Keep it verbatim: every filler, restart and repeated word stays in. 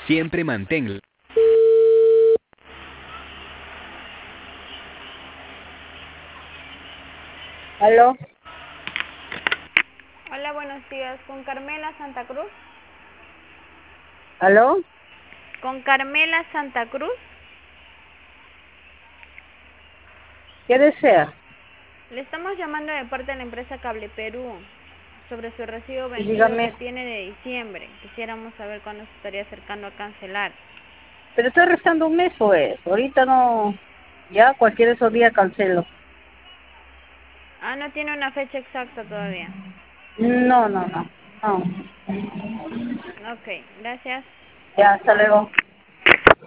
Siempre mantén. ¿Aló? Hola, buenos días. ¿Con Carmela Santa Cruz? ¿Aló? ¿Con Carmela Santa Cruz? ¿Qué desea? Le estamos llamando de parte de la empresa Cable Perú sobre su recibo Y vencido que dígame, tiene de diciembre. Quisiéramos saber cuándo se estaría acercando a cancelar. pero estoy restando un mes, pues. Ahorita no, ya cualquier de esos días cancelo. Ah, no tiene una fecha exacta todavía. No, no, no, no. Ok, gracias. Ya, hasta luego.